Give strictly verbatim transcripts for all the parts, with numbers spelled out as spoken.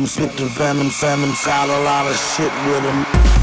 him spit the venom, send him out a lot of shit with him.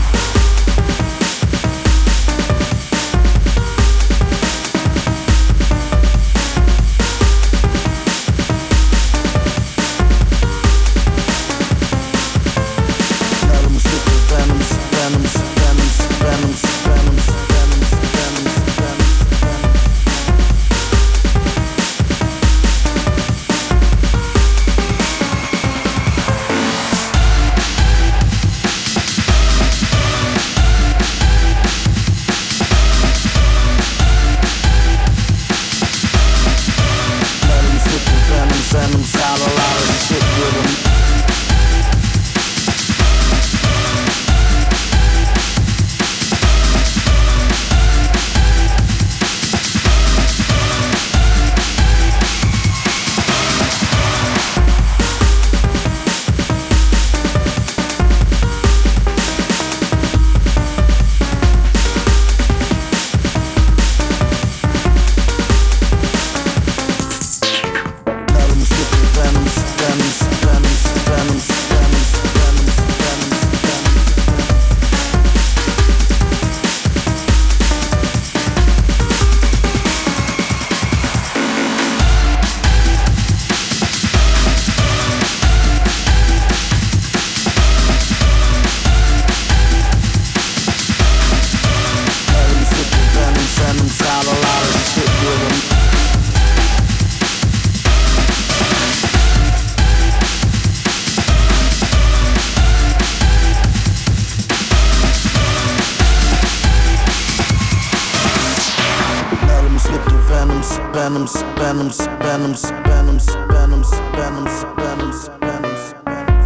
Venoms, venoms, venoms, venoms, venoms, venoms, venoms, venoms, venoms.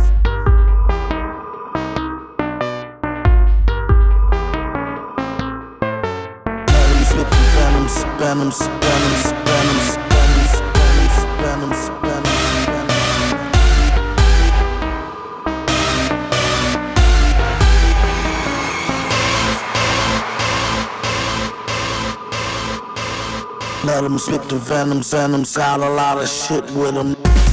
Let him spit the venoms, venoms, venoms, venoms, venoms, venoms, venoms, venoms. Let him spit the venom, venoms out a lot of shit with him.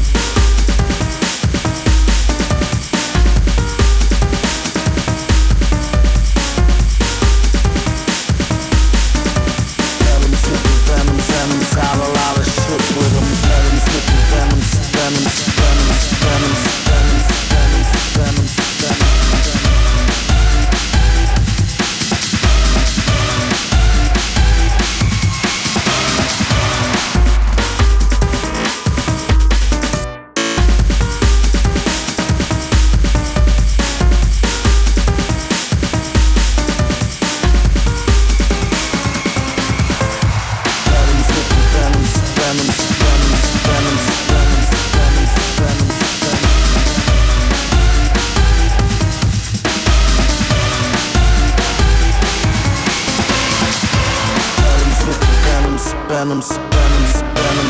Let him spit the venom, venoms out a lot of shit with him. Let him spit the venoms, venoms, venoms, venoms, venoms, venoms, venoms, venoms. Venoms, venoms, venoms,